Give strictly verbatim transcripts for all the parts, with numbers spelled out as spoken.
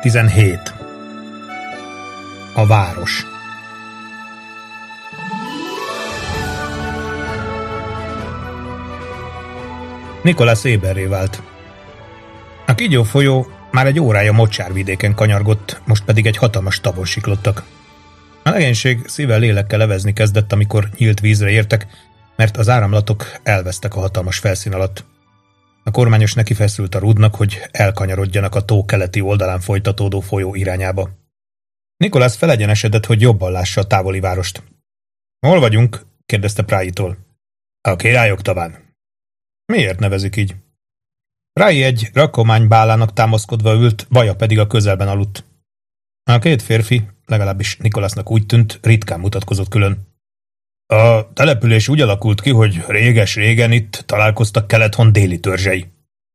tizenhét. A város. Nicholas éberré vált. A kígyó folyó már egy órája mocsárvidéken kanyargott, most pedig egy hatalmas tavon siklottak. A legénység szívvel lélekkel levezni kezdett, amikor nyílt vízre értek, mert az áramlatok elvesztek a hatalmas felszín alatt. A kormányos neki feszült a rúdnak, hogy elkanyarodjanak a tó keleti oldalán folytatódó folyó irányába. Nicholas felegyenesedett, hogy jobban lássa a távoli várost. Hol vagyunk? Kérdezte Prytól. A királyok taván. Miért nevezik így? Pry egy rakomány bálának támaszkodva ült, Baja pedig a közelben aludt. A két férfi, legalábbis Nicholasnak úgy tűnt, ritkán mutatkozott külön. A település úgy alakult ki, hogy réges-régen itt találkoztak Kelethon déli törzsei.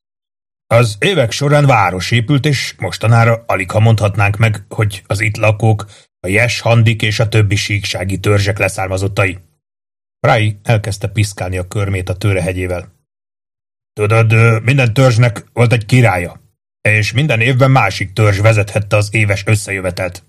Az évek során város épült, és mostanára aligha mondhatnánk meg, hogy az itt lakók, a Yes-handik és a többi síksági törzsek leszármazottai. Pry elkezdte piszkálni a körmét a tőrehegyével. Tudod, minden törzsnek volt egy királya, és minden évben másik törzs vezethette az éves összejövetelt.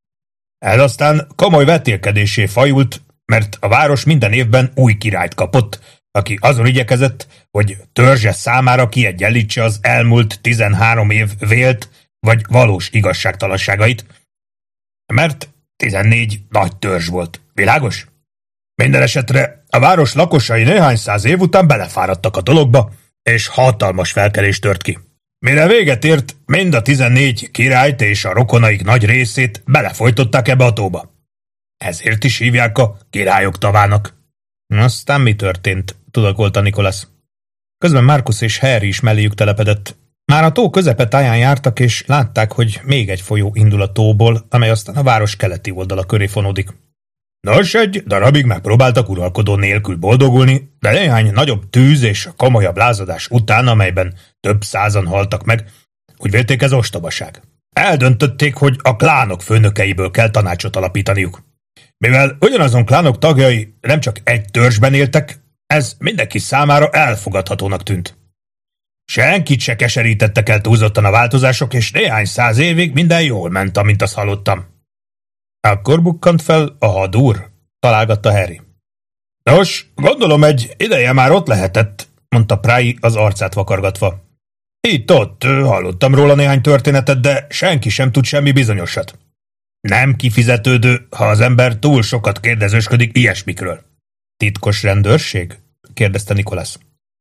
Ez aztán komoly vetélkedésé fajult, mert a város minden évben új királyt kapott, aki azon igyekezett, hogy törzse számára kiegyenlítse az elmúlt tizenhárom év vélt vagy valós igazságtalanságait, mert tizennégy nagy törzs volt. Világos? Minden esetre a város lakosai néhány száz év után belefáradtak a dologba, és hatalmas felkelés tört ki. Mire véget ért, mind a tizennégy királyt és a rokonaik nagy részét belefolytották ebbe a tóba. Ezért is hívják a királyok tavának. Aztán mi történt? Tudakolta Nicholas. Közben Marcus és Harry is melléjük telepedett. Már a tó közepe táján jártak, és látták, hogy még egy folyó indul a tóból, amely aztán a város keleti oldala köré fonódik. Nos, egy darabig megpróbáltak uralkodó nélkül boldogulni, de néhány nagyobb tűz és komolyabb lázadás után, amelyben több százan haltak meg, úgy vélték, ez ostobaság. Eldöntötték, hogy a klánok főnökeiből kell tanácsot alapítaniuk. Mivel ugyanazon klánok tagjai nem csak egy törzsben éltek, ez mindenki számára elfogadhatónak tűnt. Senkit se keserítettek el túlzottan a változások, és néhány száz évig minden jól ment, amint azt hallottam. Akkor bukkant fel a hadúr, találgatta Harry. Nos, gondolom egy ideje már ott lehetett, mondta Pry az arcát vakargatva. Itt-ott hallottam róla néhány történetet, de senki sem tud semmi bizonyosat. Nem kifizetődő, ha az ember túl sokat kérdezősködik ilyesmikről. Titkos rendőrség? Kérdezte Nicholas.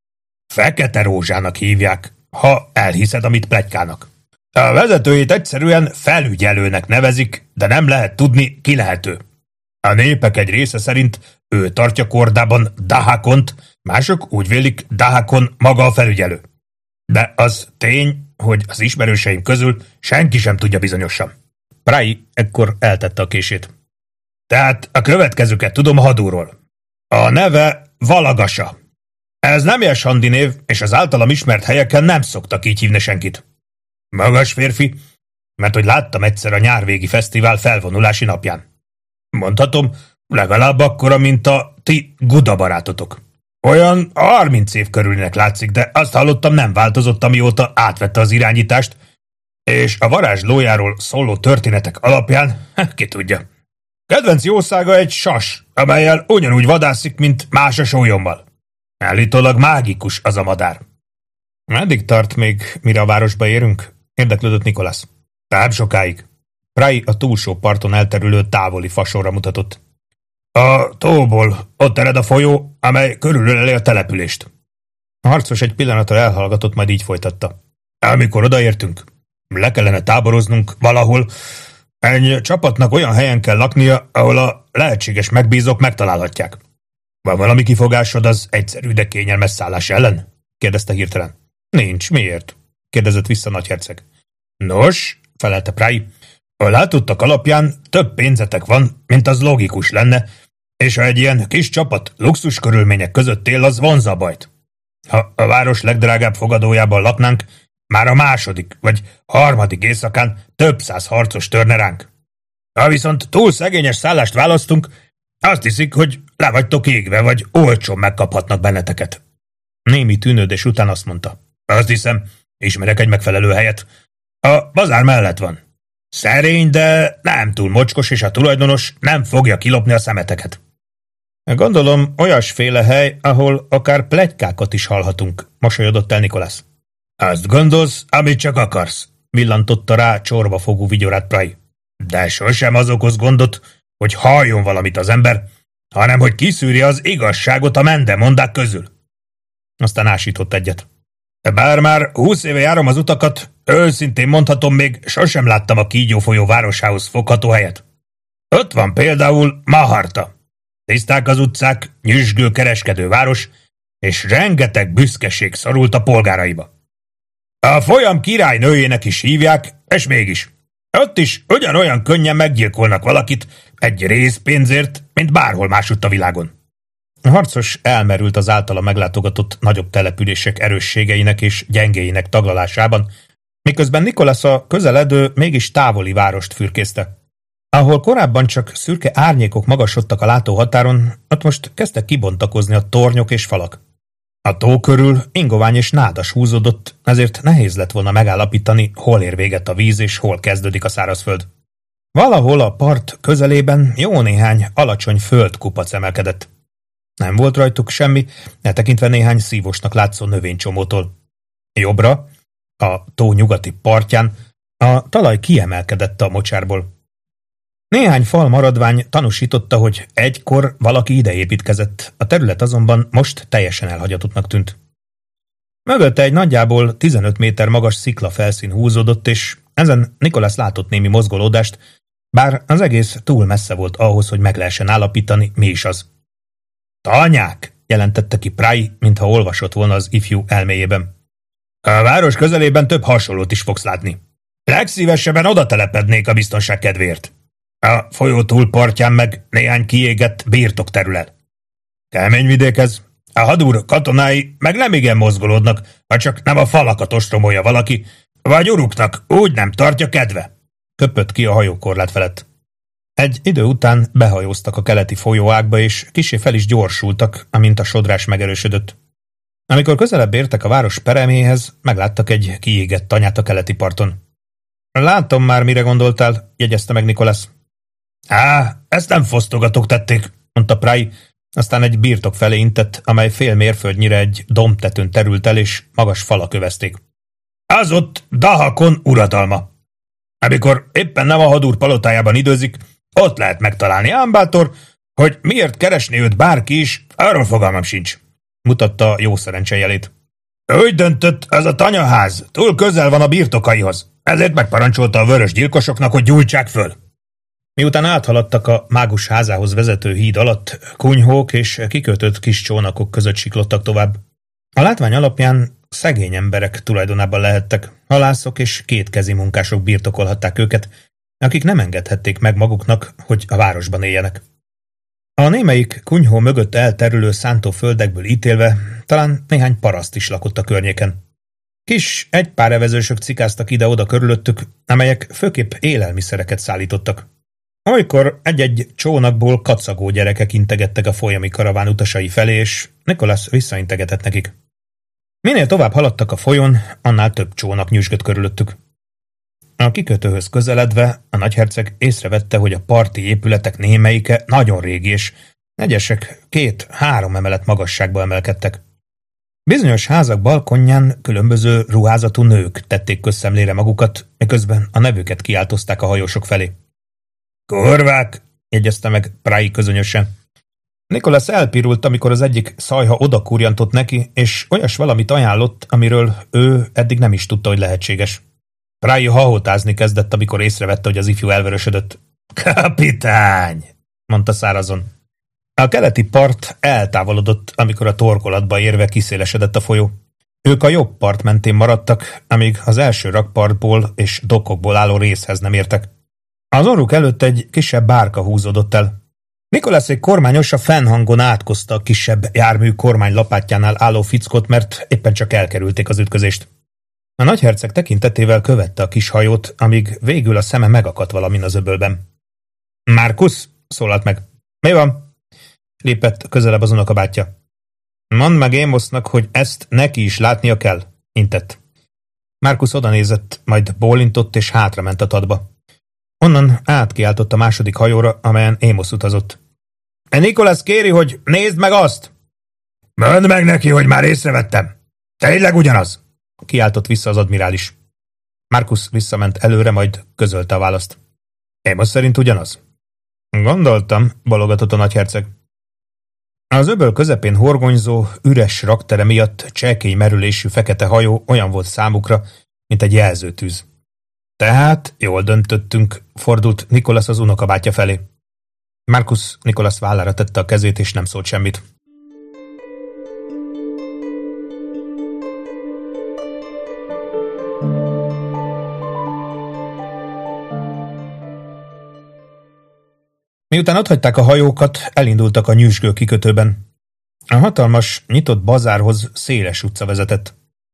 Fekete rózsának hívják, ha elhiszed, amit pletykálnak. A vezetőjét egyszerűen felügyelőnek nevezik, de nem lehet tudni, ki lehető. A népek egy része szerint ő tartja kordában Dahakont, mások úgy vélik, Dahakon maga a felügyelő. De az tény, hogy az ismerőseim közül senki sem tudja bizonyosan. Pry ekkor eltette a kését. Tehát a következőket tudom a hadúról. A neve Valagasa. Ez nem Yes-handi név, és az általam ismert helyeken nem szoktak így hívni senkit. Magas férfi, mert hogy láttam egyszer a nyárvégi fesztivál felvonulási napján. Mondhatom, legalább akkora, mint a ti Guda barátotok. Olyan harminc év körülinek látszik, de azt hallottam, nem változott, amióta átvette az irányítást, és a varázslójáról szóló történetek alapján, ki tudja. Kedvenc jószága egy sas, amellyel ugyanúgy vadászik, mint más a sólyommal. Állítólag mágikus az a madár. Meddig tart még, mire a városba érünk? Érdeklődött Nicholas. Nem sokáig. Pry a túlsó parton elterülő távoli fasorra mutatott. A tóból ott ered a folyó, amely körülöleli a települést. A harcos egy pillanatra elhallgatott, majd így folytatta. Amikor odaértünk, le kellene táboroznunk valahol, egy csapatnak olyan helyen kell laknia, ahol a lehetséges megbízók megtalálhatják. Van valami kifogásod az egyszerű, de kényelmes szállás ellen? Kérdezte hirtelen. Nincs, miért? Kérdezett vissza nagyherceg. Nos, felelte Pry, a látottak alapján több pénzetek van, mint az logikus lenne, és ha egy ilyen kis csapat luxus körülmények között él, az vonzza a bajt. Ha a város legdrágább fogadójában laknánk, már a második vagy harmadik éjszakán több száz harcos törne ránk. Ha viszont túl szegényes szállást választunk, azt hiszik, hogy le vagytok égve, vagy olcsón megkaphatnak benneteket. Némi tűnődés után azt mondta. Azt hiszem, ismerek egy megfelelő helyet. A bazár mellett van. Szerény, de nem túl mocskos, és a tulajdonos nem fogja kilopni a szemeteket. Gondolom, olyasféle hely, ahol akár pletykákat is hallhatunk, mosolyodott el Nicholas. Azt gondolsz, amit csak akarsz, villantotta rá csorbafogú vigyorát Pry. De sosem az okoz gondot, hogy halljon valamit az ember, hanem hogy kiszűri az igazságot a mendemondák közül. Aztán ásított egyet. Bár már húsz éve járom az utakat, őszintén mondhatom, még sosem láttam a Kígyó folyó városához fogható helyet. Ott van például Maharta. Tiszták az utcák, nyüzsgő kereskedő város, és rengeteg büszkeség szorult a polgáraiba. A folyam királynőjének is hívják, és mégis. Ott is ugyanolyan könnyen meggyilkolnak valakit egy részpénzért, mint bárhol másutt a világon. A harcos elmerült az általa meglátogatott nagyobb települések erősségeinek és gyengéinek taglalásában, miközben Nicholas a közeledő, mégis távoli várost fürkészte. Ahol korábban csak szürke árnyékok magasodtak a látóhatáron, ott most kezdtek kibontakozni a tornyok és falak. A tó körül ingovány és nádas húzódott, ezért nehéz lett volna megállapítani, hol ér véget a víz és hol kezdődik a szárazföld. Valahol a part közelében jó néhány alacsony földkupac emelkedett. Nem volt rajtuk semmi, eltekintve néhány szívosnak látszó növénycsomótól. Jobbra, a tó nyugati partján a talaj kiemelkedett a mocsárból. Néhány fal maradvány tanúsította, hogy egykor valaki ide építkezett, a terület azonban most teljesen elhagyatottnak tűnt. Mögötte egy nagyjából tizenöt méter magas szikla felszín húzódott, és ezen Nicholas látott némi mozgolódást, bár az egész túl messze volt ahhoz, hogy meg lehessen állapítani, mi is az. Tanyák! Jelentette ki Pry, mintha olvasott volna az ifjú elméjében. A város közelében több hasonlót is fogsz látni. Legszívesebben oda telepednék a biztonság kedvéért. A folyó túlpartján meg néhány kiégett birtokterület. Kemény vidék ez. A hadúr katonái meg nem igen mozgolódnak, ha csak nem a falakat ostromolja valaki, vagy uruknak úgy nem tartja kedve. Köpött ki a hajókorlát felett. Egy idő után behajóztak a keleti folyóágba, és kissé fel is gyorsultak, amint a sodrás megerősödött. Amikor közelebb értek a város pereméhez, megláttak egy kiégett tanyát a keleti parton. Látom már, mire gondoltál, jegyezte meg Nicholas. Á, ezt nem fosztogatók tették, mondta Pry, aztán egy birtok felé intett, amely fél mérföldnyire egy dombtetőn terült el, és magas falak övezték. Az ott Dahakon uradalma. Amikor éppen nem a hadúr palotájában időzik, ott lehet megtalálni, ám bátor, hogy miért keresni őt bárki is, arról fogalmam sincs, mutatta jó szerencse jelét. Úgy döntött, ez a tanyaház túl közel van a birtokaihoz, ezért megparancsolta a vörös gyilkosoknak, hogy gyújtsák föl. Miután áthaladtak a mágus házához vezető híd alatt, kunyhók és kikötött kis csónakok között siklottak tovább. A látvány alapján szegény emberek tulajdonában lehettek, halászok és kétkezi munkások birtokolhatták őket, akik nem engedhették meg maguknak, hogy a városban éljenek. A némelyik kunyhó mögött elterülő szántóföldekből ítélve talán néhány paraszt is lakott a környéken. Kis, egy pár evezősök cikáztak ide-oda körülöttük, amelyek főképp élelmiszereket szállítottak. Olykor egy-egy csónakból kacagó gyerekek integettek a folyami karaván utasai felé, és Nicholas visszaintegetett nekik. Minél tovább haladtak a folyón, annál több csónak nyüzsgött körülöttük. A kikötőhöz közeledve a nagyherceg észrevette, hogy a parti épületek némelyike nagyon régi, és egyesek két-három emelet magasságba emelkedtek. Bizonyos házak balkonján különböző ruházatú nők tették közszemlére magukat, miközben a nevüket kiáltozták a hajósok felé. Kurvák! Jegyezte meg Pry közönösen. Nicholas elpirult, amikor az egyik szajha odakúrjantott neki, és olyas valamit ajánlott, amiről ő eddig nem is tudta, hogy lehetséges. Pry hahotázni kezdett, amikor észrevette, hogy az ifjú elvörösödött. Kapitány! Mondta szárazon. A keleti part eltávolodott, amikor a torkolatba érve kiszélesedett a folyó. Ők a jobb part mentén maradtak, amíg az első rakpartból és dokkokból álló részhez nem értek. Az orruk előtt egy kisebb bárka húzódott el. Nicholas kormányos a fennhangon átkozta a kisebb jármű kormánylapátjánál álló fickót, mert éppen csak elkerülték az ütközést. A nagyherceg tekintetével követte a kis hajót, amíg végül a szeme megakadt valamin az öbölben. Marcus, szólalt meg. Mi van? Lépett közelebb az unokabátyja. Mondd meg Amosnak, hogy ezt neki is látnia kell, intett. Marcus odanézett, majd bólintott és hátrament a tadba. Onnan átkiáltott a második hajóra, amelyen Amos utazott. Nicholas kéri, hogy nézd meg azt! Mondd meg neki, hogy már észrevettem! Tényleg ugyanaz! Kiáltott vissza az admirális. Marcus visszament előre, majd közölte a választ. Amos szerint ugyanaz. Gondoltam, balogatott a nagyherceg. Az öböl közepén horgonyzó, üres raktere miatt cselkény merülésű fekete hajó olyan volt számukra, mint egy jelzőtűz. Tehát jól döntöttünk, fordult Nicholas az unokabátyja felé. Marcus Nicholas vállára tette a kezét, és nem szólt semmit. Miután otthagyták a hajókat, elindultak a nyüzsgő kikötőben. A hatalmas, nyitott bazárhoz széles utca vezetett.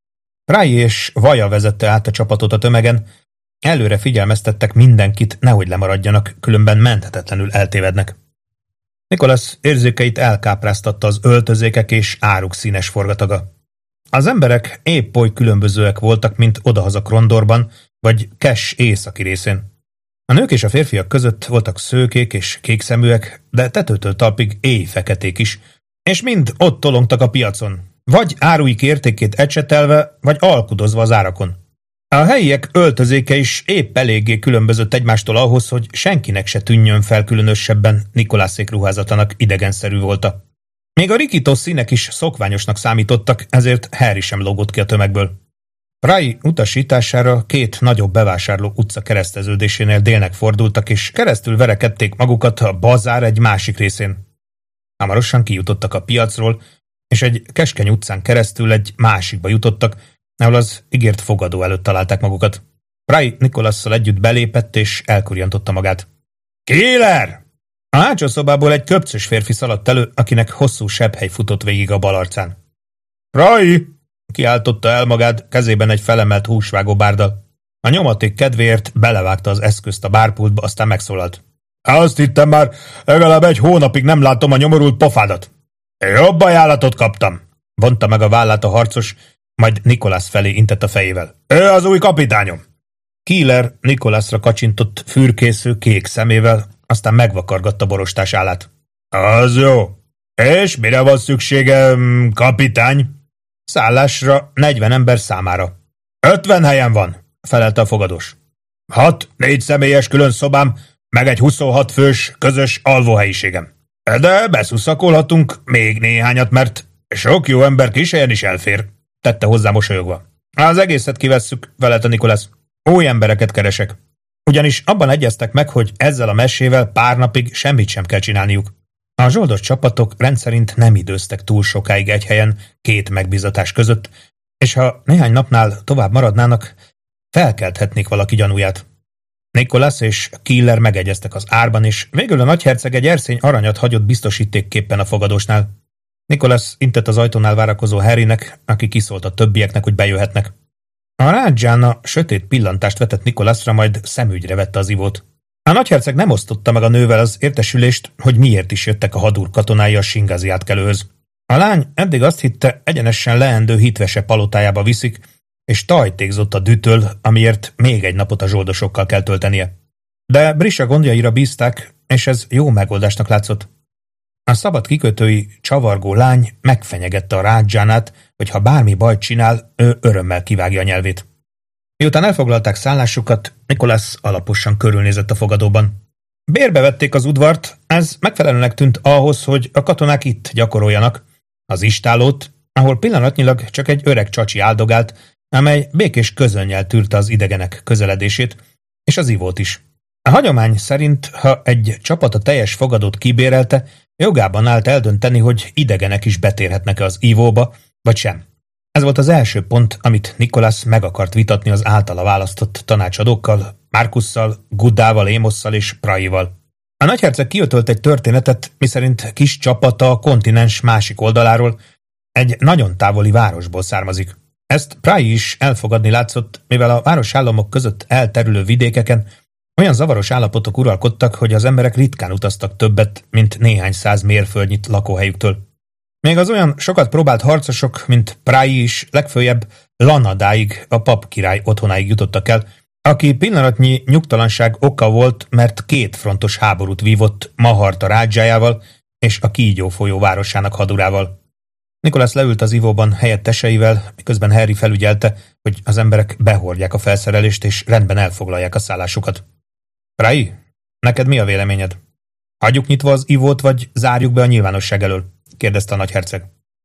Fry és Vaja vezette át a csapatot a tömegen, előre figyelmeztettek mindenkit, nehogy lemaradjanak, különben menthetetlenül eltévednek. Nicholas érzékeit elkápráztatta az öltözékek és áruk színes forgataga. Az emberek épp oly különbözőek voltak, mint odahaza Krondorban, vagy Cash északi részén. A nők és a férfiak között voltak szőkék és kékszeműek, de tetőtől talpig éjfeketék is, és mind ott tolongtak a piacon, vagy áruik értékét ecsetelve, vagy alkudozva az árakon. A helyiek öltözéke is épp eléggé különbözött egymástól ahhoz, hogy senkinek se tűnjön fel különösebben Nicholászék ruházatának idegenszerű volta. Még a rikító színek is szokványosnak számítottak, ezért Harry sem lógott ki a tömegből. Fry utasítására két nagyobb bevásárló utca kereszteződésénél délnek fordultak, és keresztül verekedték magukat a bazár egy másik részén. Hamarosan kijutottak a piacról, és egy keskeny utcán keresztül egy másikba jutottak, ahol az ígért fogadó előtt találták magukat. Fry Nicholasszal együtt belépett, és elkurjantotta magát. Killer! A hátsó szobából egy köpcös férfi szaladt elő, akinek hosszú sebhely futott végig a bal arcán. Fry! Kiáltotta el magát, kezében egy felemelt húsvágó bárdal. A nyomaték kedvéért belevágta az eszközt a bárpultba, aztán megszólalt. Azt hittem már, legalább egy hónapig nem látom a nyomorult pofádat. Jobb ajánlatot kaptam, vonta meg a vállát a harcos, majd Nicholas felé intett a fejével. Ő az új kapitányom. Keeler Nicholasra kacsintott fürkésző kék szemével, aztán megvakargatta borostás állát. Az jó. És mire van szüksége, kapitány? Szállásra negyven ember számára. Ötven helyen van, felelte a fogadós. Hat, négy személyes külön szobám, meg egy huszonhat fős közös alvóhelyiségem. De beszuszakolhatunk még néhányat, mert sok jó ember kis helyen is elfér, tette hozzá mosolyogva. Az egészet kivesszük, felelte Nicholas. Új embereket keresek. Ugyanis abban egyeztek meg, hogy ezzel a mesével pár napig semmit sem kell csinálniuk. A zsoldos csapatok rendszerint nem időztek túl sokáig egy helyen két megbízatás között, és ha néhány napnál tovább maradnának, felkelthetnék valaki gyanúját. Nicholas és Keeler megegyeztek az árban, és végül a nagyherceg egy erszény aranyat hagyott biztosítékképpen a fogadósnál. Nicholas intett az ajtónál várakozó Harrynek, aki kiszólt a többieknek, hogy bejöhetnek. A rádzsána sötét pillantást vetett Nicholasra, majd szemügyre vette az ivót. A nagyherceg nem osztotta meg a nővel az értesülést, hogy miért is jöttek a hadúr katonái a Singazi átkelőhöz. A lány eddig azt hitte, egyenesen leendő hitvese palotájába viszik, és tajtékzott a dühtől, amiért még egy napot a zsoldosokkal kell töltenie. De Brisha gondjaira bízták, és ez jó megoldásnak látszott. A szabad kikötői csavargó lány megfenyegette a rádzsánát, hogy ha bármi bajt csinál, ő örömmel kivágja a nyelvét. Miután elfoglalták szállásukat, Nicholas alaposan körülnézett a fogadóban. Bérbe vették az udvart, ez megfelelőnek tűnt ahhoz, hogy a katonák itt gyakoroljanak. Az istálót, ahol pillanatnyilag csak egy öreg csacsi áldogált, amely békés közönnyel tűrte az idegenek közeledését, és az ivót is. A hagyomány szerint, ha egy csapat a teljes fogadót kibérelte, jogában állt eldönteni, hogy idegenek is betérhetnek-e az ivóba, vagy sem. Ez volt az első pont, amit Nicholas meg akart vitatni az általa választott tanácsadókkal, Marcusszal, Goodával, Amosszal és Praival. A nagyherceg kiötölt egy történetet, miszerint kis csapata a kontinens másik oldaláról egy nagyon távoli városból származik. Ezt Prai is elfogadni látszott, mivel a városállamok között elterülő vidékeken olyan zavaros állapotok uralkodtak, hogy az emberek ritkán utaztak többet, mint néhány száz mérföldnyit lakóhelyüktől. Még az olyan sokat próbált harcosok, mint Prai is legföljebb Lanadáig, a pap király otthonáig jutottak el, aki pillanatnyi nyugtalanság oka volt, mert két frontos háborút vívott Maharta rádzsájával és a Kígyó folyó városának hadurával. Nicholas leült az ivóban helyetteseivel, miközben Harry felügyelte, hogy az emberek behordják a felszerelést és rendben elfoglalják a szállásukat. Prai, neked mi a véleményed? Hagyjuk nyitva az ivót, vagy zárjuk be a nyilvánosság elől? Kérdezte a nagyherceg.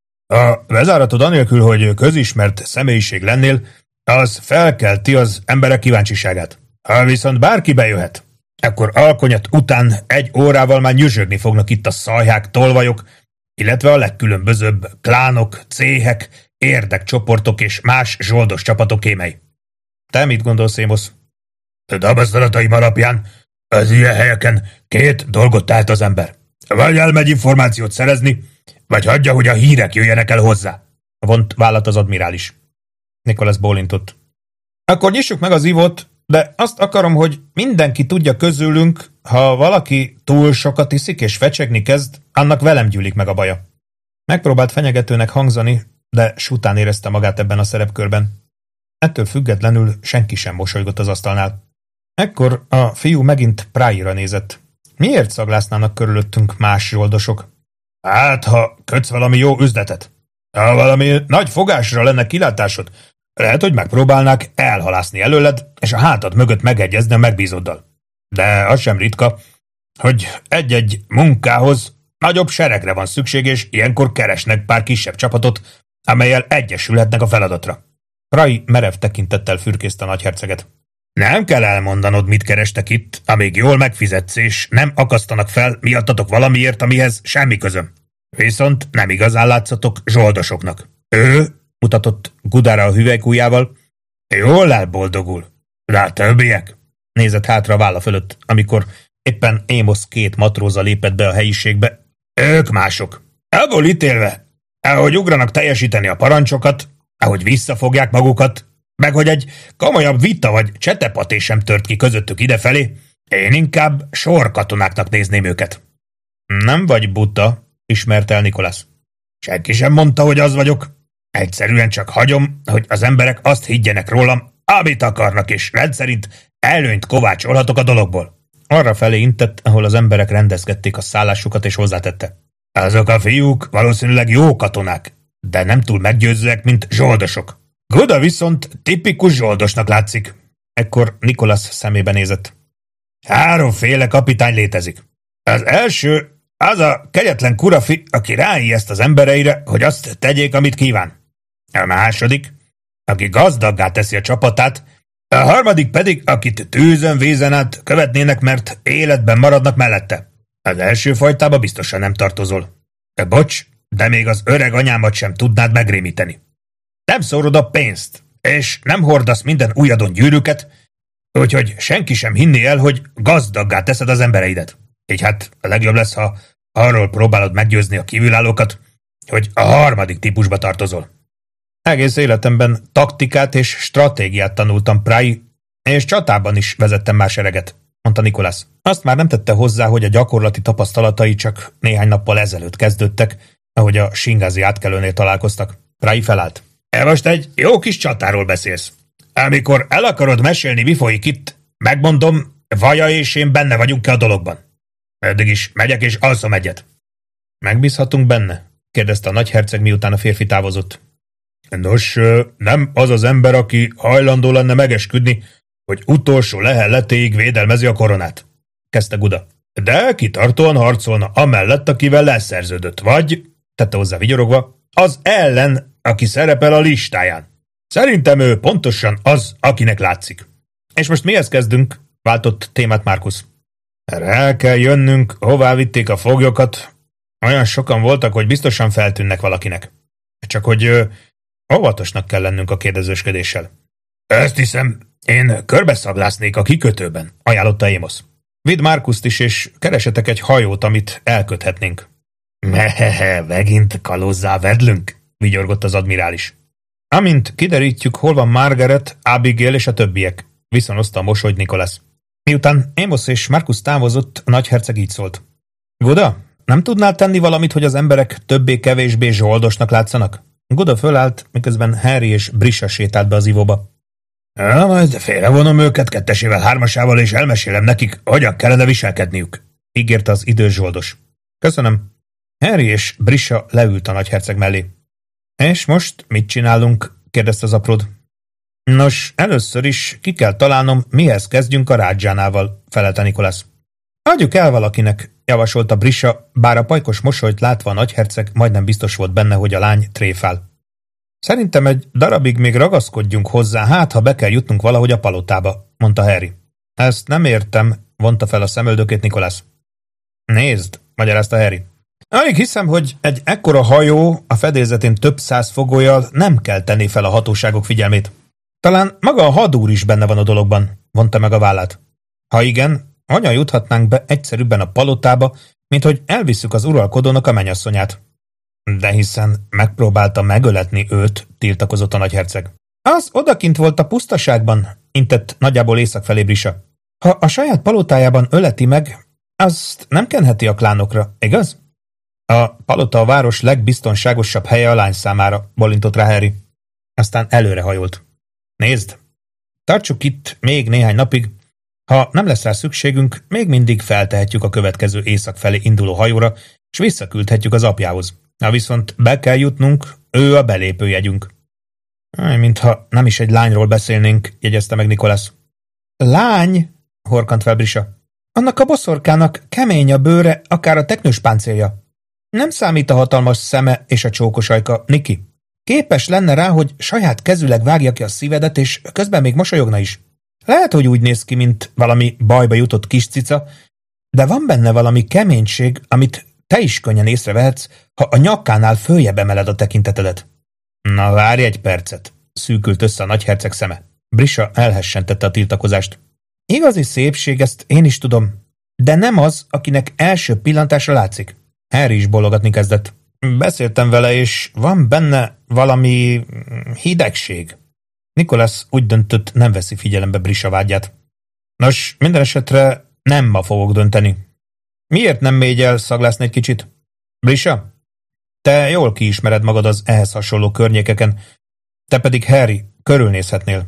A bezáratod anélkül, hogy közismert személyiség lennél, az felkelti az emberek kíváncsiságát. Ha viszont bárki bejöhet, akkor alkonyat után egy órával már nyüzsögni fognak itt a szajhák, tolvajok, illetve a legkülönbözőbb klánok, céhek, érdekcsoportok és más zsoldos csapatok kémei. Te mit gondolsz, Amos? Tapasztalataim alapján az ilyen helyeken két dolgot tehet az ember. Vagy elmegy információt szerezni, vagy hagyja, hogy a hírek jöjjenek el hozzá. Vont vállat az admirális. Nicholas bólintott. Akkor nyissuk meg az ivót, de azt akarom, hogy mindenki tudja közülünk, ha valaki túl sokat iszik és fecsegni kezd, annak velem gyűlik meg a baja. Megpróbált fenyegetőnek hangzani, de sután érezte magát ebben a szerepkörben. Ettől függetlenül senki sem mosolygott az asztalnál. Ekkor a fiú megint Pryra nézett. Miért szaglásznának körülöttünk más zsoldosok? Hát, ha kötsz valami jó üzletet. Ha valami nagy fogásra lenne kilátásod, lehet, hogy megpróbálnák elhalászni előled, és a hátad mögött megegyezni a megbízoddal. De az sem ritka, hogy egy-egy munkához nagyobb seregre van szükség, és ilyenkor keresnek pár kisebb csapatot, amellyel egyesülhetnek a feladatra. Pry merev tekintettel fürkészte a nagyherceget. Nem kell elmondanod, mit kerestek itt, amíg jól megfizetsz, és nem akasztanak fel miattatok valamiért, amihez semmi közöm. Viszont nem igazán látszatok zsoldosoknak. Ő, mutatott Gudára a hüvelykujjával, jól elboldogul. De a többiek? Nézett hátra a válla fölött, amikor éppen Amos két matróza lépett be a helyiségbe. Ők mások. Abból ítélve, ahogy ugranak teljesíteni a parancsokat, ahogy visszafogják magukat, meg hogy egy komolyabb vita vagy csetepatés sem tört ki közöttük idefelé, én inkább sorkatonáknak nézném őket. Nem vagy buta, ismerte el Nicholas. Senki sem mondta, hogy az vagyok. Egyszerűen csak hagyom, hogy az emberek azt higgyenek rólam, amit akarnak, és rendszerint előnyt kovácsolhatok a dologból. Arra felé intett, ahol az emberek rendezgették a szállásukat, és hozzátette. Azok a fiúk valószínűleg jó katonák, de nem túl meggyőzőek, mint zsoldosok. Guda viszont tipikus zsoldosnak látszik. Ekkor Nicholas szemébe nézett. Háromféle kapitány létezik. Az első az a kegyetlen kurafi, aki ráijeszt az embereire, hogy azt tegyék, amit kíván. A második, aki gazdaggá teszi a csapatát, a harmadik pedig, akit tűzön vízen át követnének, mert életben maradnak mellette. Az első fajtába biztosan nem tartozol. Bocs, de még az öreg anyámat sem tudnád megrémíteni. Nem szórod a pénzt, és nem hordasz minden ujjadon gyűrűket, úgyhogy senki sem hinné el, hogy gazdaggá teszed az embereidet. Így hát a legjobb lesz, ha arról próbálod meggyőzni a kívülállókat, hogy a harmadik típusba tartozol. Egész életemben taktikát és stratégiát tanultam, Pry, és csatában is vezettem más sereget, mondta Nicholas. Azt már nem tette hozzá, hogy a gyakorlati tapasztalatai csak néhány nappal ezelőtt kezdődtek, ahogy a Shingazi átkelőnél találkoztak. Pry felállt. E most egy jó kis csatáról beszélsz. Amikor el akarod mesélni, mi folyik itt, megmondom, Vaja és én benne vagyunk-e a dologban. Eddig is megyek és alszom egyet. Megbízhatunk benne? Kérdezte a nagyherceg, miután a férfi távozott. Nos, nem az az ember, aki hajlandó lenne megesküdni, hogy utolsó lehelletéig védelmezi a koronát, kezdte Guda. De kitartóan harcolna amellett, akivel leszerződött, vagy, tette hozzá vigyorogva, az ellen, aki szerepel a listáján. Szerintem ő pontosan az, akinek látszik. És most mihez kezdünk? Váltott témát Marcus. Rá kell jönnünk, hová vitték a foglyokat. Olyan sokan voltak, hogy biztosan feltűnnek valakinek. Csak hogy ö, óvatosnak kell lennünk a kérdezősködéssel. Ezt hiszem, én körbeszablásznék a kikötőben, ajánlotta Amos. Vidd Marcust is, és keresetek egy hajót, amit elköthetnénk. Mehehe, megint kalózzá vedlünk, vigyorgott az admirális. Amint kiderítjük, hol van Margaret, Abigail és a többiek, viszonozta a mosolyt Nicholas. Miután Amos és Marcus távozott, a nagyherceg így szólt. Guda, nem tudnál tenni valamit, hogy az emberek többé-kevésbé zsoldosnak látszanak? Guda fölállt, miközben Harry és Brisha sétált be az ivóba. Na, majd félrevonom őket kettesével, hármasával, és elmesélem nekik, hogyan kellene viselkedniük, ígérte az idős zsoldos. Köszönöm. Harry és Brisha leült a nagyherceg mellé. És most mit csinálunk? kérdezte az apród. Nos, először is ki kell találnom, mihez kezdjünk a Rádzsánával, felelte Nicholas. Adjuk el valakinek, javasolta Brisha, bár a pajkos mosolyt látva a nagyherceg majdnem biztos volt benne, hogy a lány tréfál. Szerintem egy darabig még ragaszkodjunk hozzá, hát ha be kell jutnunk valahogy a palotába, mondta Harry. Ezt nem értem, vonta fel a szemöldökét Nicholas. Nézd, magyarázta Harry. Alig hiszem, hogy egy ekkora hajó a fedélzetén több száz fogolyal nem kell tenni fel a hatóságok figyelmét. Talán maga a hadúr is benne van a dologban, vonta meg a vállát. Ha igen, hogyan juthatnánk be egyszerűbben a palotába, mint hogy elvisszük az uralkodónak a mennyasszonyát? De hiszen megpróbálta megöletni őt, tiltakozott a nagyherceg. Az odakint volt a pusztaságban, intett nagyjából észak felé Brisha. Ha a saját palotájában öleti meg, azt nem kenheti a klánokra, igaz? A palota a város legbiztonságosabb helye a lány számára, bolintott rá Harry. Aztán előrehajolt. Nézd, tartsuk itt még néhány napig, ha nem lesz rá szükségünk, még mindig feltehetjük a következő észak felé induló hajóra, és visszaküldhetjük az apjához. Ha viszont be kell jutnunk, ő a belépőjegyünk. Mintha nem is egy lányról beszélnénk, jegyezte meg Nicholas. Lány, horkant fel Brisha. Annak a boszorkának kemény a bőre, akár a teknős páncélja. Nem számít a hatalmas szeme és a csókos ajka, Niki. Képes lenne rá, hogy saját kezüleg vágja ki a szívedet, és közben még mosolyogna is. Lehet, hogy úgy néz ki, mint valami bajba jutott kis cica, de van benne valami keménység, amit te is könnyen észrevehetsz, ha a nyakánál följebb emeled a tekintetedet. Na, várj egy percet, szűkült össze a nagyherceg szeme. Brisha elhessentette a tiltakozást. Igazi szépség, ezt én is tudom, de nem az, akinek első pillantásra látszik. Harry is bólogatni kezdett. Beszéltem vele, és van benne valami hidegség. Nicholas úgy döntött, nem veszi figyelembe Brisha vágyát. Nos, minden esetre nem ma fogok dönteni. Miért nem mégy el szaglászni egy kicsit? Brisha? Te jól kiismered magad az ehhez hasonló környékeken, te pedig, Harry, körülnézhetnél.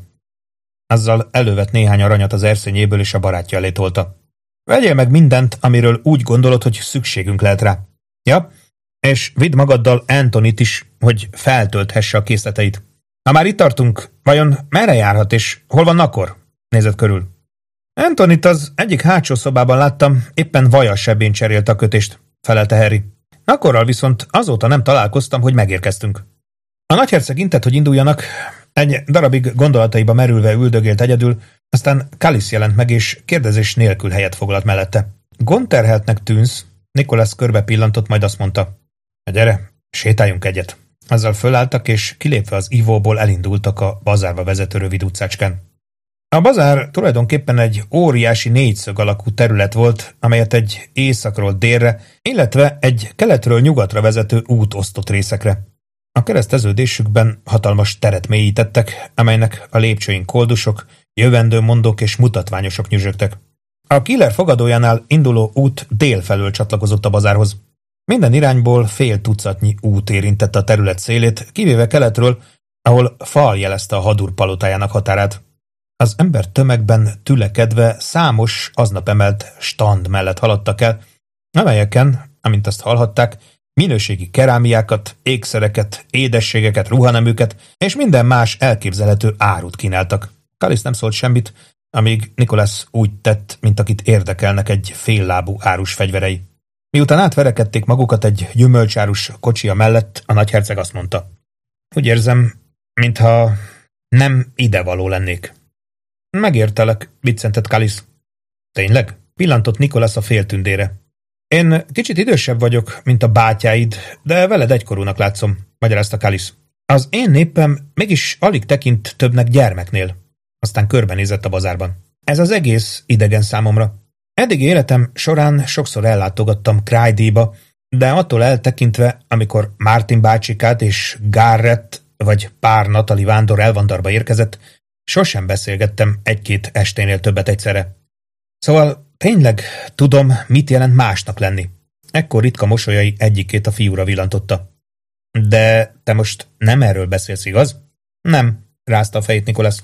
Azzal elővett néhány aranyat az erszényéből, és a barátja elé tolta. Vegyél meg mindent, amiről úgy gondolod, hogy szükségünk lehet rá. Ja, és vidd magaddal Anthonyt is, hogy feltölthesse a készleteit. Ha már itt tartunk, vajon merre járhat, és hol van akkor? Nézett körül. Anthonyt az egyik hátsó szobában láttam, éppen vajas sebén cserélte a kötést, felelte Harry. Akkorral viszont azóta nem találkoztam, hogy megérkeztünk. A nagyherceg intett, hogy induljanak, egy darabig gondolataiba merülve üldögélt egyedül, aztán Kalisz jelent meg, és kérdezés nélkül helyet foglalt mellette. Gondterheltnek tűnsz, Nicholas körbe pillantott, majd azt mondta. Gyere, sétáljunk egyet. Azzal fölálltak, és kilépve az ivóból elindultak a bazárba vezető rövid utcácskán. A bazár tulajdonképpen egy óriási négyszög alakú terület volt, amelyet egy északról délre, illetve egy keletről nyugatra vezető út osztott részekre. A kereszteződésükben hatalmas teret mélyítettek, amelynek a lépcsőin koldusok, jövendőmondók és mutatványosok nyüzsögtek. A Killer fogadójánál induló út dél felől csatlakozott a bazárhoz. Minden irányból fél tucatnyi út érintette a terület szélét, kivéve keletről, ahol fal jelezte a hadúr palotájának határát. Az ember tömegben tülekedve számos aznap emelt stand mellett haladtak el, amelyeken, amint azt hallhatták, minőségi kerámiákat, ékszereket, édességeket, ruhaneműket és minden más elképzelhető árut kínáltak. Kalisz nem szólt semmit, amíg Nicholas úgy tett, mint akit érdekelnek egy féllábú árus fegyverei. Miután átverekedték magukat egy gyümölcsárus kocsia mellett, a nagyherceg azt mondta. Úgy érzem, mintha nem idevaló lennék. Megértelek, viccentett Kalisz. Tényleg? Pillantott Nicholas a féltündére. Én kicsit idősebb vagyok, mint a bátyáid, de veled egykorúnak látszom, magyarázta Kalisz. Az én népem mégis alig tekint többnek gyermeknél. Aztán körbenézett a bazárban. Ez az egész idegen számomra. Eddig életem során sokszor ellátogattam Cryde-ba, de attól eltekintve, amikor Martin bácsikát és Garrett vagy pár Natali vándor elvandarba érkezett, sosem beszélgettem egy-két esténél többet egyszerre. Szóval tényleg tudom, mit jelent másnak lenni. Ekkor ritka mosolyai egyikét a fiúra villantotta. De te most nem erről beszélsz, igaz? Nem, rázta a fejét Nicholas.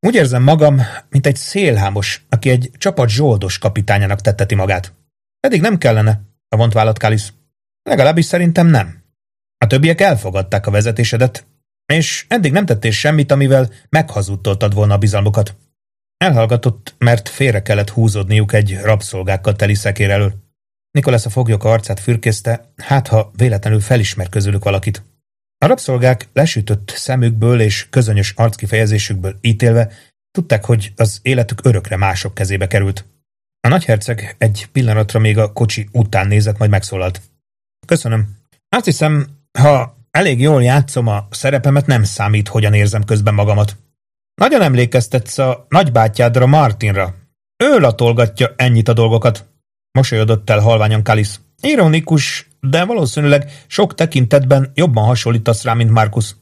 Úgy érzem magam, mint egy szélhámos, aki egy csapat zsoldos kapitányának tetteti magát. Pedig nem kellene, a vont vállat Kalisz. Legalábbis szerintem nem. A többiek elfogadták a vezetésedet, és eddig nem tettél semmit, amivel meghazudtoltad volna a bizalmukat. Elhallgatott, mert félre kellett húzódniuk egy rabszolgákkal teli szekér elől. Nicholas a foglyok arcát fürkészte, hát ha véletlenül felismer közülük valakit. A rabszolgák lesütött szemükből és közönyös arckifejezésükből ítélve tudták, hogy az életük örökre mások kezébe került. A nagyherceg egy pillanatra még a kocsi után nézett, majd megszólalt. Köszönöm. Azt hiszem, ha elég jól játszom a szerepemet, nem számít, hogyan érzem közben magamat. Nagyon emlékeztetsz a nagybátyádra, Martinra. Ő latolgatja ennyit a dolgokat. Mosolyodott el halványan Kalisz. Ironikus, de valószínűleg sok tekintetben jobban hasonlítasz rá, mint Markus.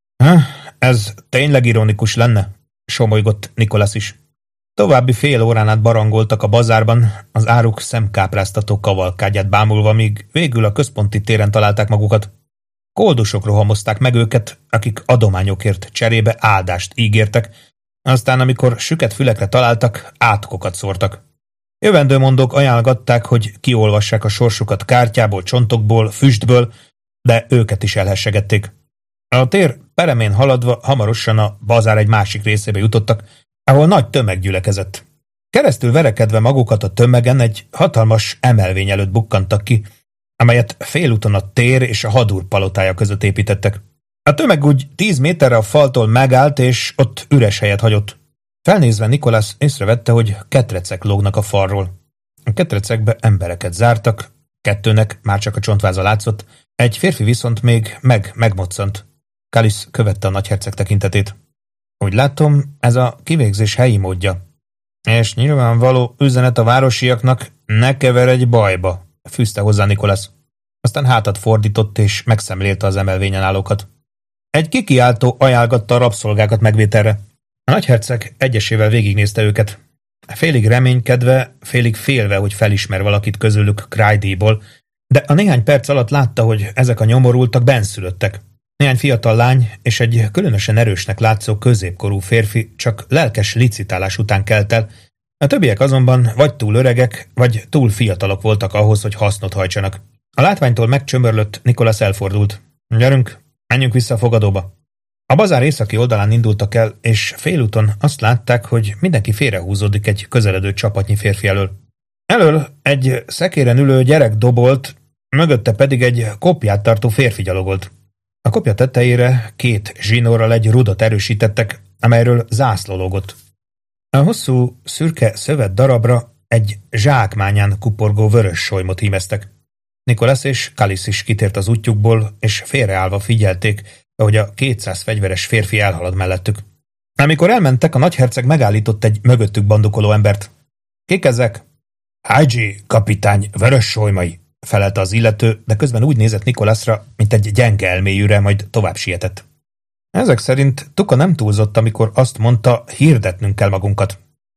Ez tényleg ironikus lenne, somolygott Nicholas is. További fél órán át barangoltak a bazárban, az áruk szemkápráztató kavalkádját bámulva, míg végül a központi téren találták magukat. Koldusok rohamozták meg őket, akik adományokért cserébe áldást ígértek, aztán amikor süket fülekre találtak, átkokat szórtak. Jövendőmondók ajánlgatták, hogy kiolvassák a sorsukat kártyából, csontokból, füstből, de őket is elhessegették. A tér peremén haladva hamarosan a bazár egy másik részébe jutottak, ahol nagy tömeg gyülekezett. Keresztül verekedve magukat a tömegen egy hatalmas emelvény előtt bukkantak ki, amelyet félúton a tér és a hadúr palotája között építettek. A tömeg úgy tíz méterre a faltól megállt, és ott üres helyet hagyott. Felnézve Nicholas észrevette, hogy ketrecek lógnak a falról. A ketrecekbe embereket zártak, kettőnek már csak a csontváza látszott, egy férfi viszont még meg megmoccant. Kalisz követte a nagyherceg tekintetét. Úgy látom, ez a kivégzés helyi módja. És nyilvánvaló üzenet a városiaknak, ne keveredj bajba, fűzte hozzá Nicholas. Aztán hátat fordított és megszemlélte az emelvényen állókat. Egy kikiáltó ajánlgatta a rabszolgákat megvételre. A nagyherceg egyesével végignézte őket. Félig reménykedve, félig félve, hogy felismer valakit közülük Cridey-ból, de a néhány perc alatt látta, hogy ezek a nyomorultak benszülöttek. Néhány fiatal lány és egy különösen erősnek látszó középkorú férfi csak lelkes licitálás után kelt el, a többiek azonban vagy túl öregek, vagy túl fiatalok voltak ahhoz, hogy hasznot hajtsanak. A látványtól megcsömörlött Nicholas elfordult. Gyerünk, menjünk vissza a fogadóba. A bazár északi oldalán indultak el, és félúton azt látták, hogy mindenki félrehúzódik egy közeledő csapatnyi férfi elől. Elől egy szekéren ülő gyerek dobolt, mögötte pedig egy kopját tartó férfi gyalogolt. A kopja tetejére két zsinórral egy rudat erősítettek, amelyről zászló lógott. A hosszú, szürke szövet darabra egy zsákmányán kuporgó vörös solymot hímeztek. Nicholas és Kalisz is kitért az útjukból, és félreállva figyelték, ahogy a kétszáz fegyveres férfi elhalad mellettük. Amikor elmentek, a nagyherceg megállított egy mögöttük bandukoló embert. Kik ezek? Hágyi, kapitány, vörös solymai, felelte az illető, de közben úgy nézett Nicholasra, mint egy gyenge elmélyűre, majd tovább sietett. Ezek szerint Tuka nem túlzott, amikor azt mondta, hirdetnünk kell magunkat.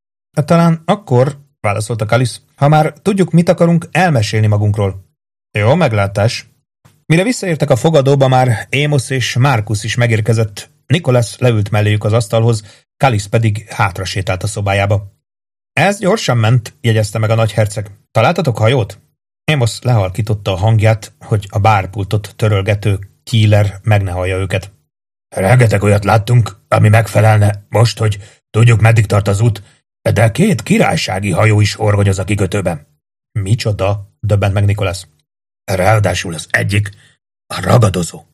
Talán akkor, válaszolta Kalisz, ha már tudjuk, mit akarunk elmesélni magunkról. Jó meglátás. Mire visszaértek a fogadóba, már Amos és Markus is megérkezett. Nicholas leült melléjük az asztalhoz, Kalisz pedig hátra sétált a szobájába. Ez gyorsan ment, jegyezte meg a nagyherceg. Találtatok hajót? Amos lehalkította a hangját, hogy a bárpultot törölgető Keeler meg ne hallja őket. Rengeteg olyat láttunk, ami megfelelne most, hogy tudjuk, meddig tart az út, de két királysági hajó is horgonyoz a kikötőben. Micsoda? Döbbent meg Nicholas. Ráadásul az egyik a ragadozó.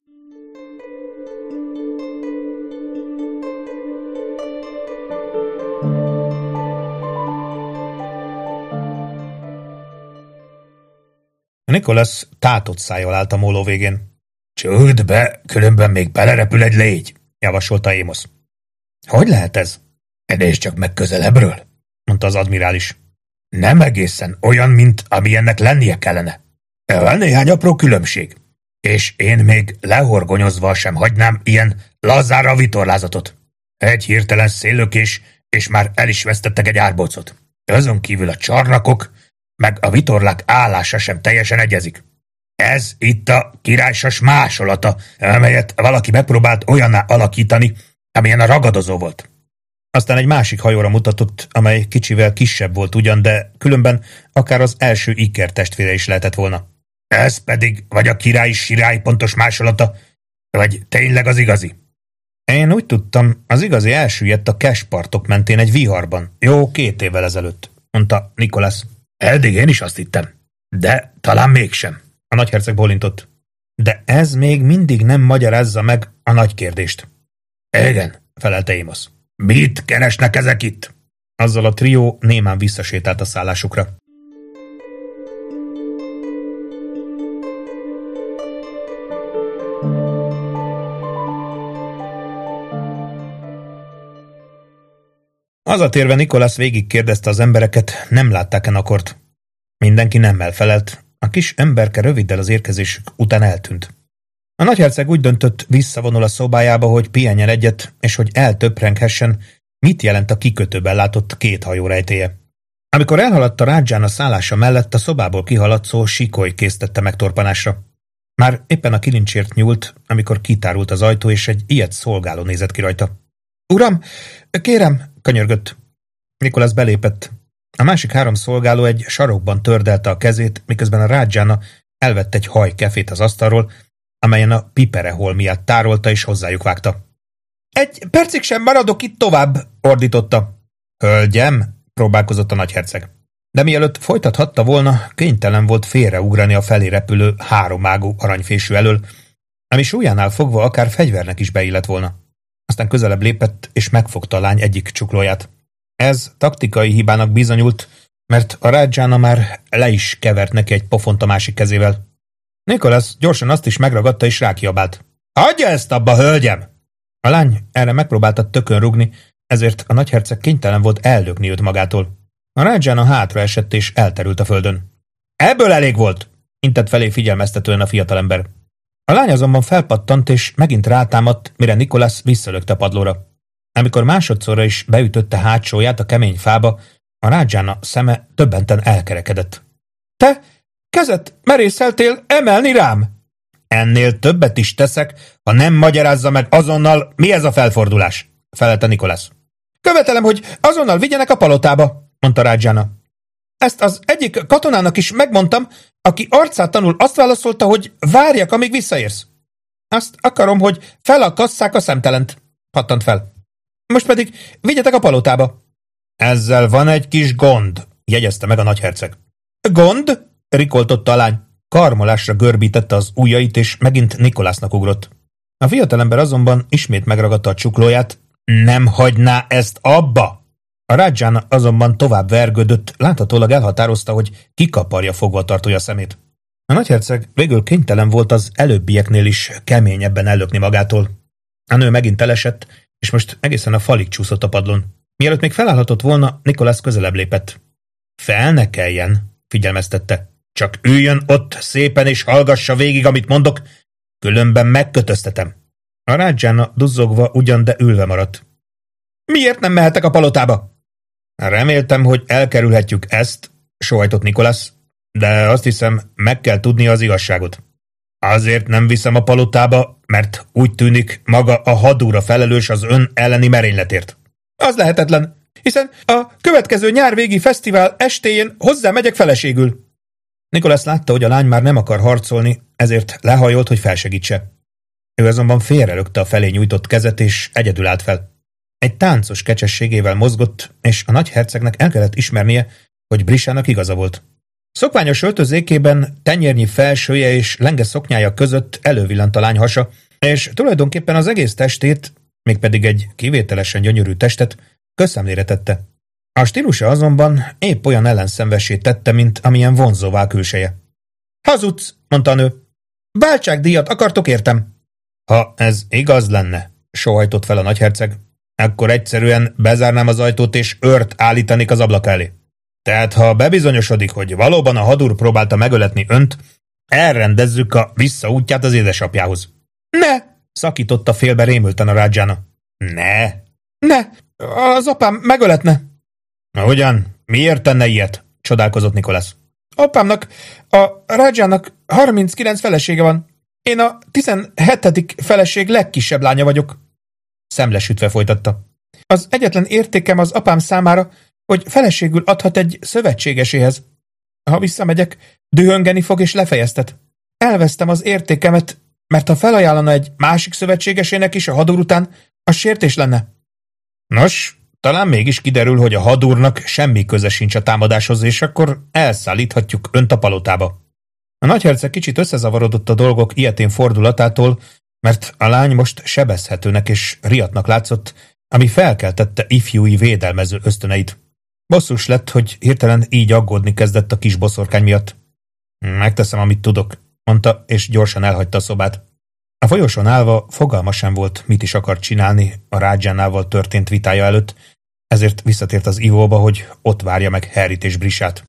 Nicholas tátott szájjal állt a móló végén. Csukd be, különben még belerepül egy légy, javasolta Amos. Hogy lehet ez? Nézd csak meg közelebbről, mondta az admirális. Nem egészen olyan, mint amilyennek lennie kellene. Van néhány apró különbség, és én még lehorgonyozva sem hagynám ilyen lazára vitorlázatot. Egy hirtelen széllökés, és már el is vesztettek egy árbocot. Azon kívül a csarnokok, meg a vitorlák állása sem teljesen egyezik. Ez itt a királysas másolata, amelyet valaki megpróbált olyanná alakítani, amilyen a ragadozó volt. Aztán egy másik hajóra mutatott, amely kicsivel kisebb volt ugyan, de különben akár az első Iker testvére is lehetett volna. Ez pedig vagy a király sirály pontos másolata, vagy tényleg az igazi? Én úgy tudtam, az igazi elsüllyedt a Kespartok mentén egy viharban, jó két évvel ezelőtt, mondta Nicholas. Eddig én is azt hittem, de talán mégsem. A nagyherceg bólintott. De ez még mindig nem magyarázza meg a nagy kérdést. Igen, felelte Amos. Mit keresnek ezek itt? Azzal a trió némán visszasétált a szállásukra. Hazatérve Nicholas végig kérdezte az embereket, nem látták-e Nakort. Mindenki nemmel felelt, a kis emberke röviddel az érkezésük után eltűnt. A nagyherceg úgy döntött, visszavonul a szobájába, hogy pihenjen egyet, és hogy eltöprenghessen, mit jelent a kikötőben látott két hajó rejtélye. Amikor elhaladt a Rádzsán a szállása mellett, a szobából kihaladszó sikoly késztette megtorpanásra. Már éppen a kilincsért nyúlt, amikor kitárult az ajtó, és egy ilyet szolgáló nézett ki rajta. Uram, kérem, könyörgött. Nicholas belépett. A másik három szolgáló egy sarokban tördelte a kezét, miközben a Rádzsána elvette egy hajkefét az asztalról, amelyen a pipere holmiát tárolta és hozzájuk vágta. Egy percig sem maradok itt tovább, ordította. Hölgyem, próbálkozott a nagyherceg. De mielőtt folytathatta volna, kénytelen volt félreugrani a felé repülő háromágú aranyfésű elől, ami súlyánál fogva akár fegyvernek is beillett volna. Aztán közelebb lépett, és megfogta a lány egyik csuklóját. Ez taktikai hibának bizonyult, mert a Rádzsána már le is kevert neki egy pofont a másik kezével. Nicholas gyorsan azt is megragadta, és rákiabált. Hagyja ezt abba, hölgyem! A lány erre megpróbálta tökön rugni, ezért a nagyherceg kénytelen volt ellökni őt magától. A Rádzsána hátra esett, és elterült a földön. Ebből elég volt, intett felé figyelmeztetően a fiatalember. A lány azonban felpattant, és megint rátámadt, mire Nicholas visszalökte a padlóra. Amikor másodszorra is beütötte hátsóját a kemény fába, a Rádzsána szeme döbbenten elkerekedett. Te kezet merészeltél emelni rám? Ennél többet is teszek, ha nem magyarázza meg azonnal, mi ez a felfordulás, felelte Nicholas. Követelem, hogy azonnal vigyenek a palotába, mondta Rádzsána. Ezt az egyik katonának is megmondtam, aki arcátlanul azt válaszolta, hogy várjak, amíg visszaérsz. Azt akarom, hogy felakasszák a szemtelent, pattant fel. Most pedig vigyetek a palotába. Ezzel van egy kis gond, jegyezte meg a nagyherceg. Gond? Rikoltotta a lány. Karmolásra görbítette az ujjait, és megint Nicholasnak ugrott. A fiatalember azonban ismét megragadta a csuklóját. Nem hagyná ezt abba! A Rádzsána azonban tovább vergődött, láthatólag elhatározta, hogy kikaparja fogvatartója szemét. A nagyherceg végül kénytelen volt az előbbieknél is keményebben ellökni magától. A nő megint elesett, és most egészen a falig csúszott a padlón. Mielőtt még felállhatott volna, Nicholas közelebb lépett. Fel ne keljen, figyelmeztette. Csak üljön ott szépen, és hallgassa végig, amit mondok, különben megkötöztetem. A Rádzsána duzzogva ugyan, de ülve maradt. Miért nem mehetek a palotába? Reméltem, hogy elkerülhetjük ezt, sóhajtott Nicholas, de azt hiszem, meg kell tudni az igazságot. Azért nem viszem a palotába, mert úgy tűnik, maga a hadúra felelős az ön elleni merényletért. Az lehetetlen, hiszen a következő nyárvégi fesztivál estéjén hozzá megyek feleségül. Nicholas látta, hogy a lány már nem akar harcolni, ezért lehajolt, hogy felsegítse. Ő azonban félrelökte a felé nyújtott kezet, és egyedül állt fel. Egy táncos kecsességével mozgott, és a nagyhercegnek el kellett ismernie, hogy Brisának igaza volt. Szokványos öltözékében, tenyérnyi felsője és lenge szoknyája között elővillant a lány hasa, és tulajdonképpen az egész testét, mégpedig egy kivételesen gyönyörű testet, közszemlére tette. A stílusa azonban épp olyan ellenszenvessé tette, mint amilyen vonzóvá külseje. Hazudsz, mondta a nő. Váltságdíjat akartok értem. Ha ez igaz lenne, sóhajtott fel a nagyherceg, akkor egyszerűen bezárnám az ajtót és őrt állítanék az ablak elé. Tehát ha bebizonyosodik, hogy valóban a hadúr próbálta megöletni önt, elrendezzük a visszaútját az édesapjához. Ne! Szakította félbe rémülten a Rádzsána. Ne! Ne! Az apám megöletne. Hogyan? Miért tenne ilyet? Csodálkozott Nicholas. Apámnak, a Rádzsának harminckilenc felesége van. Én a tizenhetedik feleség legkisebb lánya vagyok. Szemlesütve folytatta. Az egyetlen értékem az apám számára, hogy feleségül adhat egy szövetségeséhez. Ha visszamegyek, dühöngeni fog és lefejeztet. Elvesztem az értékemet, mert ha felajánlana egy másik szövetségesének is a hadúr után, az sértés lenne. Nos, talán mégis kiderül, hogy a hadúrnak semmi köze sincs a támadáshoz, és akkor elszállíthatjuk önt a palotába. A nagyherceg kicsit összezavarodott a dolgok ilyetén fordulatától, mert a lány most sebezhetőnek és riadtnak látszott, ami felkeltette ifjúi védelmező ösztöneit. Bosszus lett, hogy hirtelen így aggódni kezdett a kis boszorkány miatt. Megteszem, amit tudok, mondta, és gyorsan elhagyta a szobát. A folyosón állva fogalma sem volt, mit is akart csinálni a Rádzsánával történt vitája előtt, ezért visszatért az ivóba, hogy ott várja meg Harryt és Brissát.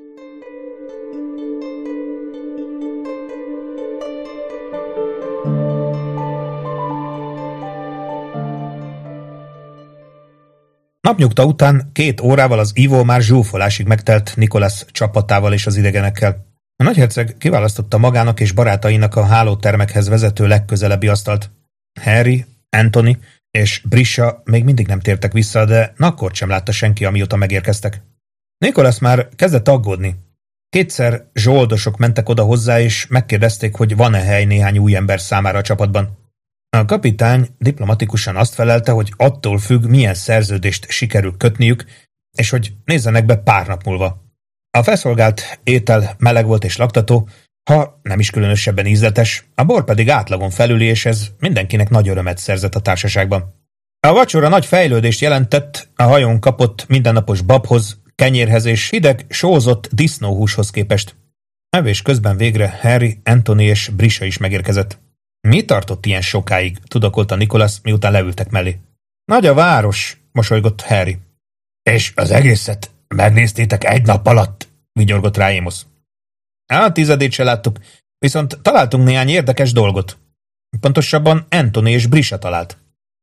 Napnyugta után két órával az ivó már zsúfolásig megtelt Nicholas csapatával és az idegenekkel. A nagyherceg kiválasztotta magának és barátainak a hálótermekhez vezető legközelebbi asztalt. Harry, Anthony és Brisha még mindig nem tértek vissza, de nakkort sem látta senki, amióta megérkeztek. Nicholas már kezdett aggódni. Kétszer zsoldosok mentek oda hozzá, és megkérdezték, hogy van-e hely néhány új ember számára a csapatban. A kapitány diplomatikusan azt felelte, hogy attól függ, milyen szerződést sikerül kötniük, és hogy nézzenek be pár nap múlva. A felszolgált étel meleg volt és laktató, ha nem is különösebben ízletes, a bor pedig átlagon felüli, és ez mindenkinek nagy örömet szerzett a társaságban. A vacsora nagy fejlődést jelentett a hajón kapott mindennapos babhoz, kenyérhez és hideg, sózott disznóhúshoz képest. Evés közben végre Harry, Anthony és Brisha is megérkezett. Mi tartott ilyen sokáig, tudakolta Nicholas, miután leültek mellé. Nagy a város, mosolygott Harry. És az egészet megnéztétek egy nap alatt, vigyorgott rá Amos. A tizedét se láttuk, viszont találtunk néhány érdekes dolgot. Pontosabban Anthony és Brisha talált.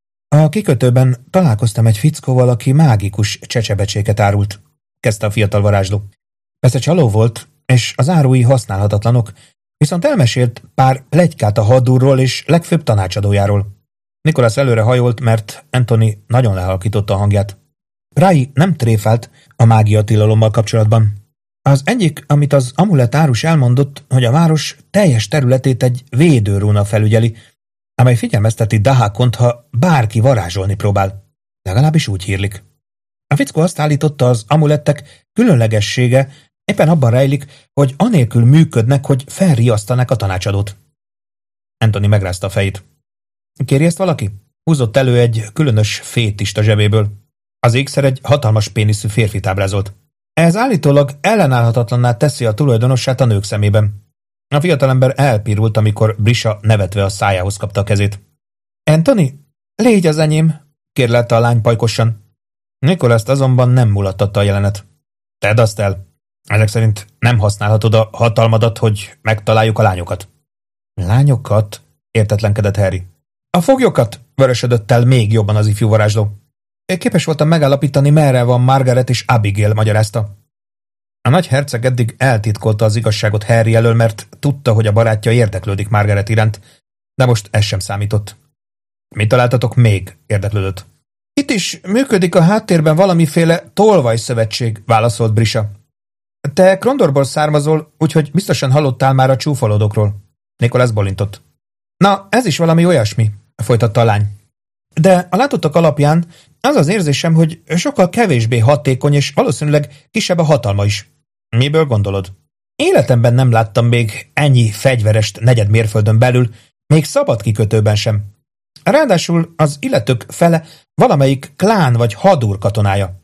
A kikötőben találkoztam egy fickóval, aki mágikus csecsebecséket árult, kezdte a fiatal varázsló. Persze csaló volt, és az árui használhatatlanok, viszont elmesélt pár pletykát a hadúrról és legfőbb tanácsadójáról. Nicholas előre hajolt, mert Anthony nagyon lehalkította a hangját. Rai nem tréfált a mágia tilalommal kapcsolatban. Az egyik, amit az amulett árus elmondott, hogy a város teljes területét egy védőrúna felügyeli, amely figyelmezteti Dahakont, ha bárki varázsolni próbál. Legalábbis úgy hírlik. A fickó azt állította, az amulettek különlegessége éppen abban rejlik, hogy anélkül működnek, hogy felriasztanák a tanácsadót. Anthony megrázta a fejét. Kéri ezt valaki? Húzott elő egy különös fétist a zsebéből. Az ékszer egy hatalmas péniszű férfit ábrázolt. Ez állítólag ellenállhatatlanná teszi a tulajdonossát a nők szemében. A fiatalember elpirult, amikor Brisha nevetve a szájához kapta a kezét. Anthony, légy az enyém, kérlelte a lány pajkosan. Nicholas azonban nem mulattatta a jelenet. Tedd azt el. Ezek szerint nem használhatod a hatalmadat, hogy megtaláljuk a lányokat. Lányokat? Értetlenkedett Harry. A foglyokat, vörösödött el még jobban az ifjú varázsló. Képes voltam megállapítani, merre van Margaret és Abigail, magyarázta. A nagy herceg eddig eltitkolta az igazságot Harry elől, mert tudta, hogy a barátja érdeklődik Margaret iránt, de most ez sem számított. Mit találtatok még? Érdeklődött. Itt is működik a háttérben valamiféle tolvajszövetség, válaszolt Brisha. Te Krondorból származol, úgyhogy biztosan hallottál már a csúfolódokról. Nicholas bolintott. Na, ez is valami olyasmi, folytatta a lány. De a látottak alapján az az érzésem, hogy sokkal kevésbé hatékony, és valószínűleg kisebb a hatalma is. Miből gondolod? Életemben nem láttam még ennyi fegyverest negyed mérföldön belül, még szabad kikötőben sem. Ráadásul az illetők fele valamelyik klán vagy hadúr katonája.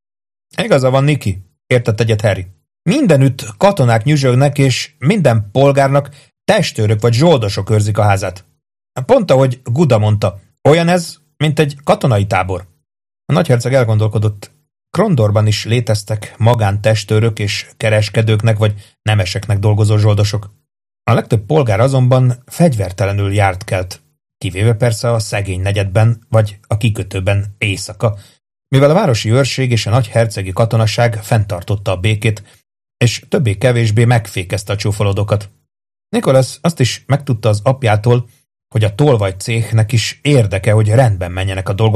Igaza van, Niki, értett egyet Harry. Mindenütt katonák nyüzsögnek, és minden polgárnak testőrök vagy zsoldosok őrzik a házát. Pont ahogy Guda mondta, olyan ez, mint egy katonai tábor. A nagyherceg elgondolkodott. Krondorban is léteztek magántestőrök és kereskedőknek vagy nemeseknek dolgozó zsoldosok. A legtöbb polgár azonban fegyvertelenül járt kelt, kivéve persze a szegény negyedben vagy a kikötőben éjszaka, mivel a városi őrség és a nagyhercegi katonaság fenntartotta a békét, és többé-kevésbé megfékezte a csúfolódokat. Nicholas azt is megtudta az apjától, hogy a tolvaj céhnek is érdeke, hogy rendben menjenek a dolgok,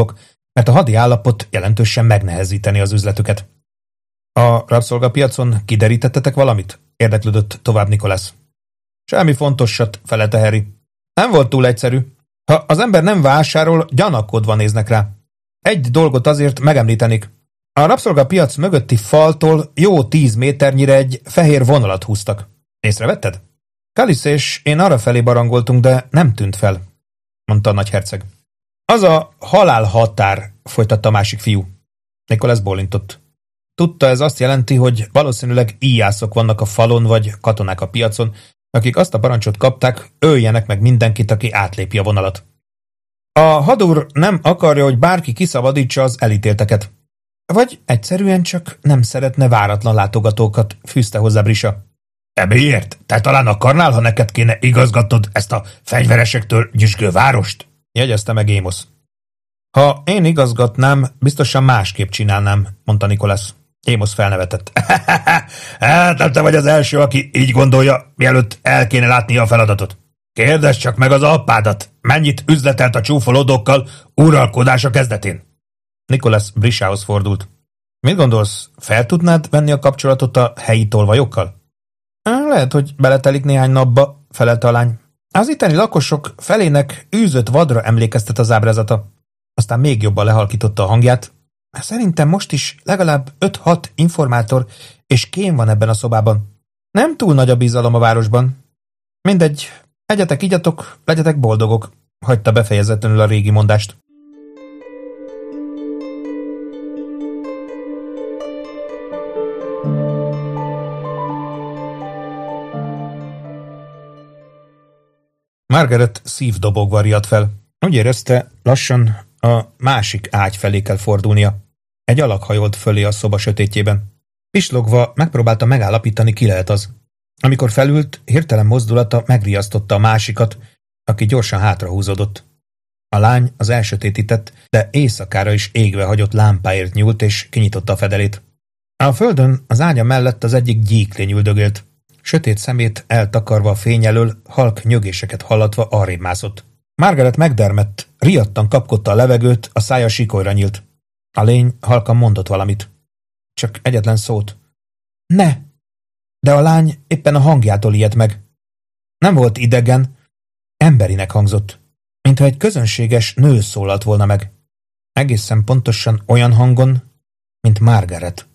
mert a hadi állapot jelentősen megnehezíteni az üzletüket. A rabszolgapiacon kiderítettetek valamit? Érdeklődött tovább Nicholas. Semmi fontosat, felelte Harry. Nem volt túl egyszerű. Ha az ember nem vásárol, gyanakodva néznek rá. Egy dolgot azért megemlítenik. A rabszolgapiac mögötti faltól jó tíz méternyire egy fehér vonalat húztak. Észrevetted? Kalisz és én arrafelé barangoltunk, de nem tűnt fel, mondta a nagyherceg. Az a halálhatár, folytatta a másik fiú. Nicholas bólintott. Tudta, ez azt jelenti, hogy valószínűleg íjászok vannak a falon, vagy katonák a piacon, akik azt a parancsot kapták, öljenek meg mindenkit, aki átlépi a vonalat. A hadúr nem akarja, hogy bárki kiszabadítsa az elítélteket. Vagy egyszerűen csak nem szeretne váratlan látogatókat, fűzte hozzá Brisa. E miért? Te talán akarnál, ha neked kéne igazgatnod ezt a fegyveresektől nyüzsgő várost? Jegyezte meg Amos. Ha én igazgatnám, biztosan másképp csinálnám, mondta Nicholas. Amos felnevetett. Hát nem te vagy az első, aki így gondolja, mielőtt el kéne látnia a feladatot. Kérdezd csak meg az apádat, mennyit üzletelt a csúfolódókkal uralkodása kezdetén. Nicholas Brisához fordult. Mit gondolsz, fel tudnád venni a kapcsolatot a helyi tolvajokkal? Lehet, hogy beletelik néhány napba, felelte a lány. Az itteni lakosok felének űzött vadra emlékeztet az ábrázata. Aztán még jobban lehalkította a hangját. Szerintem most is legalább öt-hat informátor és kém van ebben a szobában. Nem túl nagy a bizalom a városban. Mindegy, egyetek, igyatok, legyetek boldogok, hagyta befejezetlenül a régi mondást. Margaret szívdobogva riadt fel. Úgy érezte, lassan a másik ágy felé kell fordulnia. Egy alak hajolt fölé a szoba sötétjében. Pislogva megpróbálta megállapítani, ki lehet az. Amikor felült, hirtelen mozdulata megriasztotta a másikat, aki gyorsan hátrahúzódott. A lány az elsötétített, de éjszakára is égve hagyott lámpáért nyúlt, és kinyitotta a fedelét. A földön az ágya mellett az egyik gyíklény üldögélt. Sötét szemét eltakarva a fény elől, halk nyögéseket hallatva arrébb mászott. Margaret megdermedt, riadtan kapkodta a levegőt, a szája sikolyra nyílt. A lény halkan mondott valamit. Csak egyetlen szót. Ne! De a lány éppen a hangjától ijedt meg. Nem volt idegen, emberinek hangzott, mintha egy közönséges nő szólalt volna meg. Egészen pontosan olyan hangon, mint Margaret.